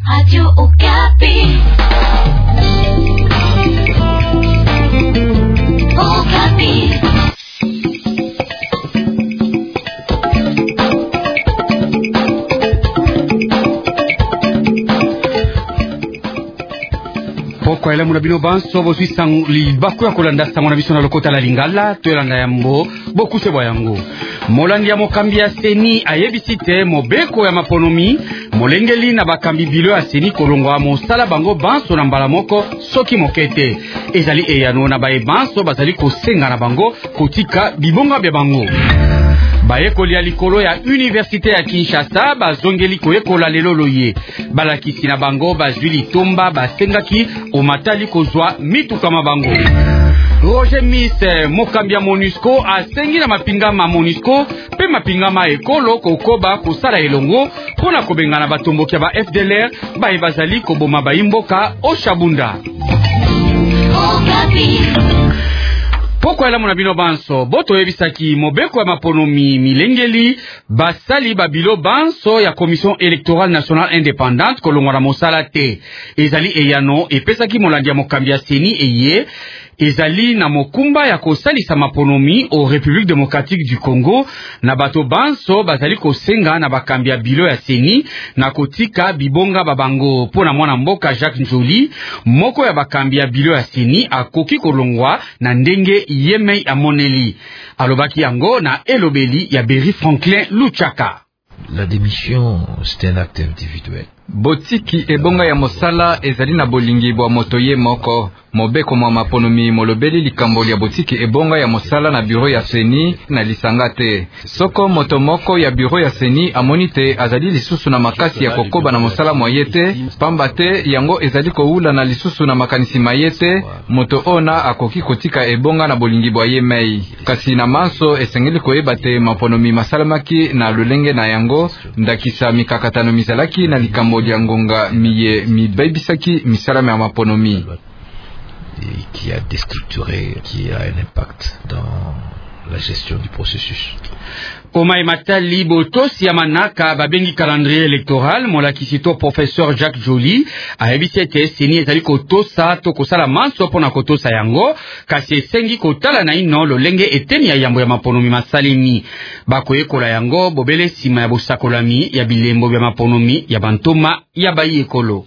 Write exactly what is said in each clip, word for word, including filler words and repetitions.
Radio Okapi. Okapi. Poko ele muna bino banso bo swisang li baku ya kolanda sango na biso na lokota la lingala to elanda yambo boku sebo yango molandi ya mokambi ya seni ayebisite mobeko ya maponomi molengeli na bakambi bilo ya seni kolongwa mosala bango banso na mbala moko soki mokete ezali eyano na baye banso bazali kosenga na bango kotika bibonga bya bango bayekoli ya likolo ya Université ya Kinshasa bazongeli koyekola lelo loye balakisi na bango bazwi litomba basengaki omatali kozwa mituka mabango. Roger Miss mokambi ya MONUSCO asengi na mapingama MONUSCO pe mapingama ekolo kokoba kosala elongo pona kobengana batomboki ya ba F D L R baye bazali koboma bayimboka Oshabunda. Poko ela muna bino banso boto yebisaki mobeko ya maponomi milengeli basali babilo banso ya Commission électorale nationale indépendante kolongwa na mosala te ezali eyano epesaki molandi ya mokambi ya seni eye ezali na mokumba ya kosalisa maponomi au République démocratique du Congo na bato banso bazali kosenga na bakambi ya bilo ya seni na kotika bibonga babango pona mwana mboka Jacques Njoli moko ya bakambi ya bilo ya seni akoki kolongwa na ndenge yemei amoneli alobaki yango na elobeli ya Berry Franklin Luchaka. La démission c'est un acte individuel. Botiki ebonga ya mosala ezali na bolingi bwa moto ye moko mobeko mwa maponomi molobeli likambo ya botiki ebonga ya mosala na bureau ya seni na lisanga te soko moto moko ya bureau ya seni amoni te azali lisusu na makasi ya kokoba na mosala moye te pamba te yango ezali koula na lisusu na makanisi maye te moto ona akoki kotika ebonga na bolingi bwa ye mei kasi na manso esengeli koyeba te maponomi masalamaki na lolenge na yango ndakisa mikakatano mizalaki na likambo ya ngonga miye mibebisaki misalama ya maponomi qui a déstructuré, qui a un impact dans la gestion du processus. Oma ematali botosi ya manaka babengi calendrier électoral molakisito professeur Jacques Joly ayebisete seni ezali kotosa to kosala manso pona kotosa yango kasi esengi kotala na ino lolenge eteni ya yambo ya maponomi masalemi bakoyekola yango bobele sima ya bosakolami ya bilembo ya maponomi ya bantoma ya bayi ekolo.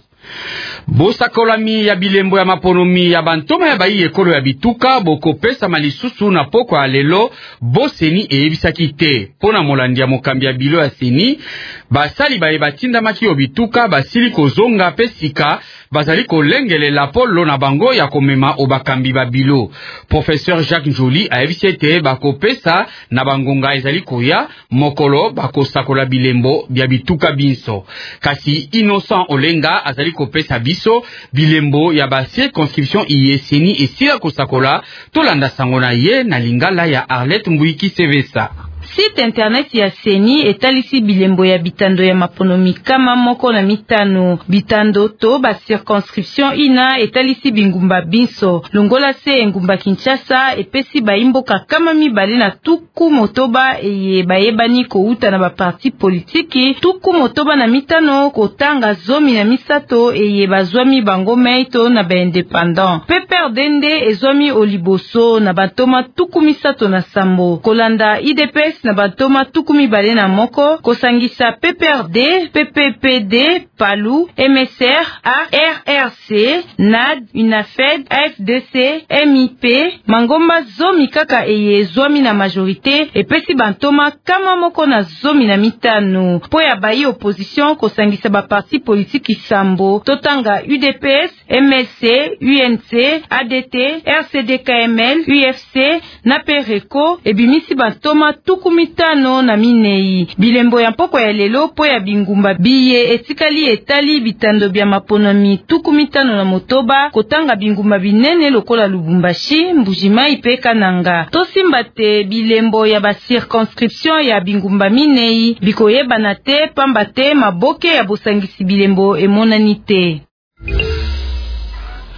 Bosakolami ya bilembo ya maponomi ya bantoma ya bayi ekolo ya bituka boko pesa malisusu na poko ya lelo boseni eyebisaki te pona molandi ya mokambi ya bilo ya seni basali baye batinda maki yo bituka basili kozonga pesika bazali kolengelela polo na bango ya komema obakambi ba bilo. Professeur Jacques Njoli ayebisi te bako pesa na bangonga ezali koya mokolo bako sakola bilembo bya bituka binso kasi Innocent Olenga azali kopesa biso bilembo ya ba circonscription iyeseni esila kosakola tolanda sango na ye na lingala ya Arlette Mbuiki Sevesa. Site internet ya seni etalisi bilembo ya bitando ya maponomi kama moko na mitano bitando to ba circonscription ina etalisi bingumba binso longola se engumba Kinshasa epesi baimboka kama mibale na tuku motoba eye bayebani kouta na ba parti politiki tuku motoba na mitano kotanga zomi na misato eye bazwami bango meito na ba indépendant peper dende ezwami oliboso na batoma tuku misato na sambo kolanda I D P S na batoma tuku mibale na moko kosangisa P P R D, P P P D, Palu, M S R, R R C, N A D, UNAFED, F D C, M I P, mangomba zomi kaka eye zomi na majorité epesi bantoma kama moko na zomi na mitano po ya bayi opposition kosangisa ba parti politique sambo totanga U D P S, M S C, U N C, A D T, R C D K M L, U F C, na Pereko ebimisi bantoma tuku mitano na minei bilembo ya mpoko ya lelo po ya bingumba biye etikali etali bitando bya maponomi tuku mitano na motoba kotanga bingumba binene lokola Lubumbashi Mbujimai pe Kananga tosimba te bilembo ya ba circonscription ya bingumba minei bikoyebana te pamba te maboke ya bosangisi bilembo emonani te.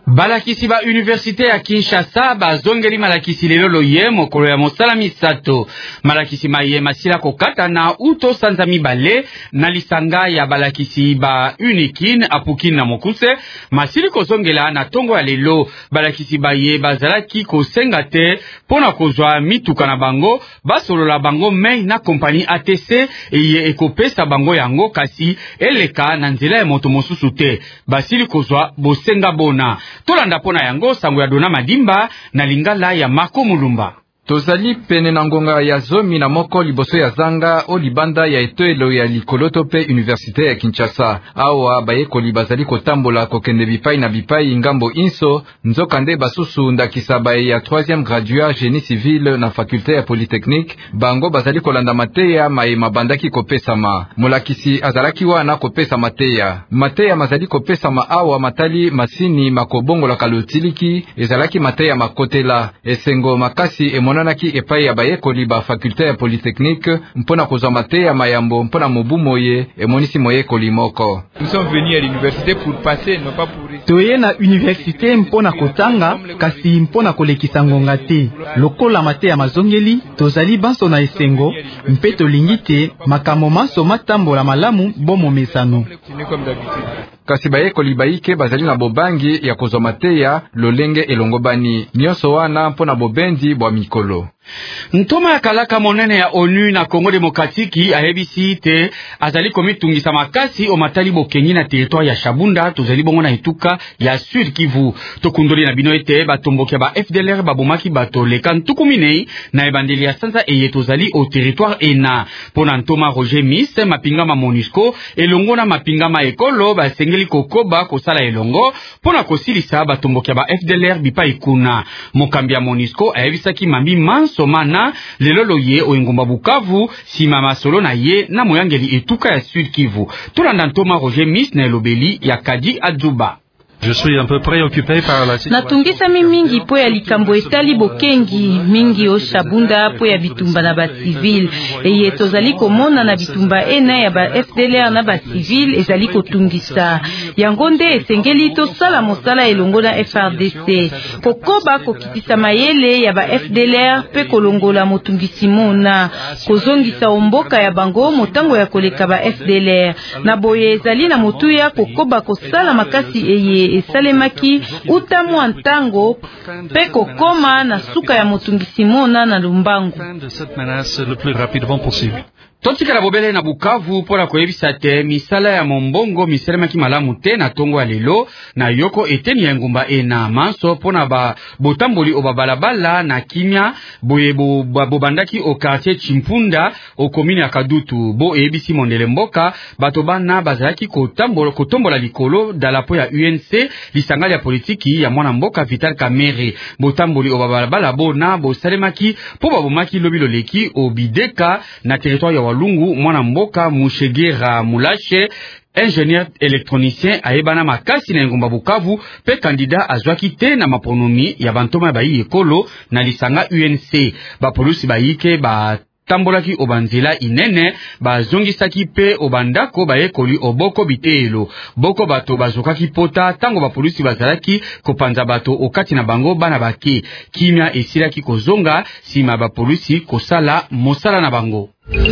Balakisi ba universite ya Kinshasa bazongeli malakisi lelo loye mokolo ya mosala misato. Malakisi maye masila kokata na uto sanza mibale na lisanga ya balakisi ba unikin apukin na mokuse. Masili kozongela na tongo ya lelo balakisi baye bazalaki kosenga te pona kozwa mituka na bango basolola bango mei na kompani A T C eye ekopesa bango yango kasi eleka na nzela ya moto mosusu te. Basili kozwa bosenga bona. Tolanda pona yango sango ya Dona Madimba na lingala ya Marco Mulumba. Tozali pene na ngonga ya zomi na moko liboso ya zanga o libanda ya etoelo ya likoloto pe universite ya Kinshasa. Awa bayekoli bazali kotambola kokende bipai na bipai ngambo inso nzoka nde basusu ndakisa baye ya troisième gradua génie civil na faculté ya polytechnique bango bazali kolanda mateya maye mabandaki kopesama. Molakisi azalaki wana kopesa mateya. Mateya mazali kopesama awa matali masini makobongo la kalotiliki ezalaki mateya makotela esengo makasi emo monanaki epai ya bayekoli ba faculté ya polytechnique mpona kozwa mateya mayambo mpona mobu moye emonisi moyekoli moko. Nous sommes venus à l'université pour passer, non pas pour toye na université mpona kotanga kasi mpona kolekisa ngonga te. Lokola mateya mazongeli tozali banso na esengo mpe tolingi te makambo maso matambola malamu bomo mesano. Kasi bayekoli baike bazali na bobangi ya kozwa mateya lolenge elongobani nyonso wana mpona bobendi bwa mikolo. Ntoma ya kalaka monene ya ONU na Congo Demokratiki ayebisi te azali komitungisa makasi o matali bokengi na territoire ya Shabunda tozali bongo na etuka ya Sud Kivu. Tokundoli na bino ete batomboki ba F D L R babomaki bato leka ntukuminei na ebandeli ya sanza eye tozali au territoire ena. Pona ntoma Roger Miss mapingama MONUSCO elongo na mapingama ekolo basengeli kokoba kosala elongo pona kosilisa batomboki ba F D L R bipa ikuna. Mokambi ya MONUSCO ayebisaki mambi mans somana lelo loye oengomba Bukavu sima masolo na ye na moyangeli etuka ya Sud Kivu. Tolanda ntoma Roger Miss na elobeli ya Kadi Adzuba. Je suis un peu préoccupé par la situation. Natungisa mi mingi po ya likambo etali bokengi mingi o Shabunda po ya bitumba na ba civil eye tozali komona na bitumba ena ya ba F D L R na ba civil ezali kotungisa yango nde esengeli to sala mosala elongo na F R D C kokoba kokitisa mayele ya ba F D L R pe kolongola motungisi mona kozongisa omboka ya bango motango ya koleka ba F D L R na boye ezali na motuya kokoba kosala makasi eye esalemaki utamu antango pe kokoma na suka ya motungisi mona na Lumbangu. Totika la bobele na Bukavu pona koyebisa te misala ya mombongo misalemaki malamu te na tongo ya lelo na yoko eteni ya ngumba ena manso pona ba botamboli oba balabala na kimia boye bo bobandaki o quartier Chimpunda o commune ya Kadutu bo ebisi mondele mboka bato bana bazalaki kotambola kotombola likolo dalapo ya U N C lisangali ya politiki ya mwana mboka Vital Kamerhe botamboli oba balabala bona bo salemaki po babomaki lobilo leki o bideka na territoire ya Lungu mwana mboka Mushegera Mulashe ingénieur électronicien ayebana makasi na ngomba Bukavu pe kandida azwaki te na maponomi ya bantoma bayi ekolo na lisanga U N C ba polisi bayike ba tambolaki obanzela inene bazongisaki pe obandako bayekoli oboko biteelo boko bato bazokaki pota tango ba polisi bazalaki kopanza bato okati na bango bana bake kimia esilaki kozonga sima ba polisi kosala mosala na bango.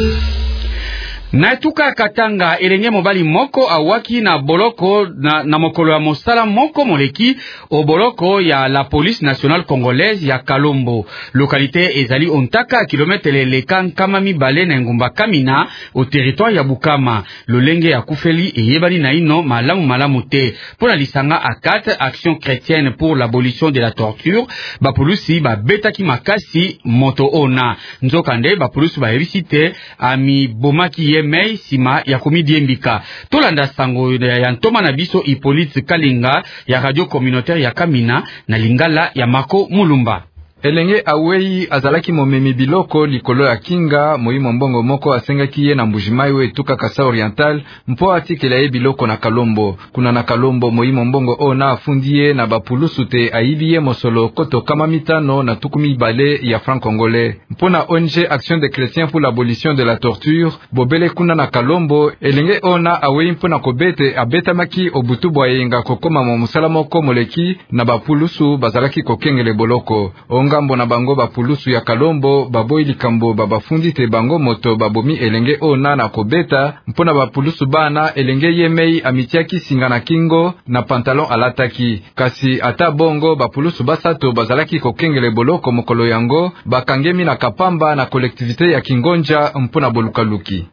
Na etuka Katanga elenge mobali moko awaki na boloko na, na mokolo ya mosala moko moleki o boloko ya la police nationale congolaise ya Kalombo. Localité ezali ontaka kilometre leka nkama mibale na ngumba Kamina au territoire ya Bukama. Lolenge ya kufeli eyebani na ino malamu malamu te. Pona lisanga akate action chrétienne pour l'abolition de la torture ba polisi ba betaki makasi moto ona. Nzokande ba polisi ba ebisite ami bomaki ye mei sima ya komidi embika. Tolanda sango ya ntoma na biso Hippolyte Kalinga ya radio communautaire ya Kamina na lingala ya Marco Mulumba. Elenge Awei azalaki momemi biloko likolo ya kinga moyimo mbongo moko asengaki ye na Mbujimai we etuka Kasa Oriental mpo atikela ye biloko na Kalombo. Kuna na Kalombo moyimo mbongo ona afundi ye na bapulusu te ayibi ye mosolo koto kama mitano na tukumi bale ya franc congolais. Mpona O N G Action des Chrétiens pour l'abolition de la torture bobele kuna na Kalombo elenge ona Awei mpona kobete abetamaki obutu bwayenga kokoma mo musala moko moleki na bapulusu bazalaki kokengele boloko. Ngambo na bango bapulusu ya Kalombo baboyi likambo babafundi te bango moto babomi elenge ona na kobeta mpona bapulusu bana elenge yemei amitiaki singa na kingo na pantalon alataki kasi ata bongo bapulusu basato bazalaki kokengele boloko mokolo yango bakangemi na Kapamba na kolektivite ya Kingonja mpona bolukaluki.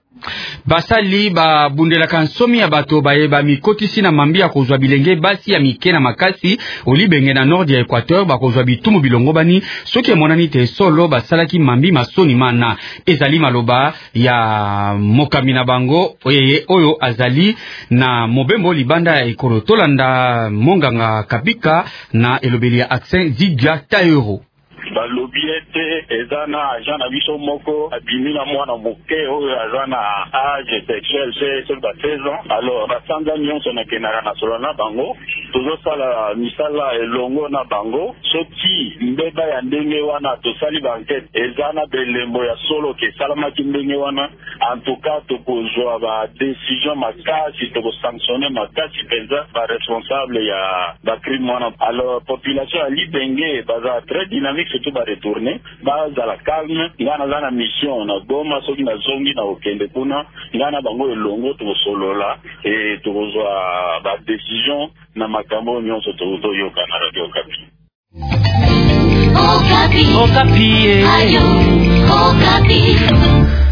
Basali ba bundelaka nsomi ya bato bayeba mikotisi na mambi ya kozwa bilenge basi ya mike na makasi olibenge na nord ya Equateur bakozwa bitumu bilongo bani soki emonani te solo basalaki mambi masoni mana ezali maloba ya mokami na bango oyeye oyo azali na mobembo libanda ya ekolo tolanda monganga Kabika na elobeli ya accent Zidia Taero. balobi ete eza na agent na biso moko abimi na mwana moke oyo aza na age sexuel chez soki ba seize ans. Alors basanga nyonso nakendaka na solo na bango tozosala misala elongo na bango soki mbeba ya ndenge wana tosali bankete eza na belembo ya solo ke esalamaki ndenge wana en tout cas tokozwa badecision makasi tokosanctionne makasi mpenza baresponsable ya bacrime wana. Alors population ya Libenge baza très dynamique surtout ba retourner bazala calme ngana zana mission na Goma soki na zongi na okende kuna ngana bango elongo tokosolola et tokozwa ba decision na makambo nyonso tozoyoka na Radio Okapi. Okapi. Okapi. Ayo. Okapi.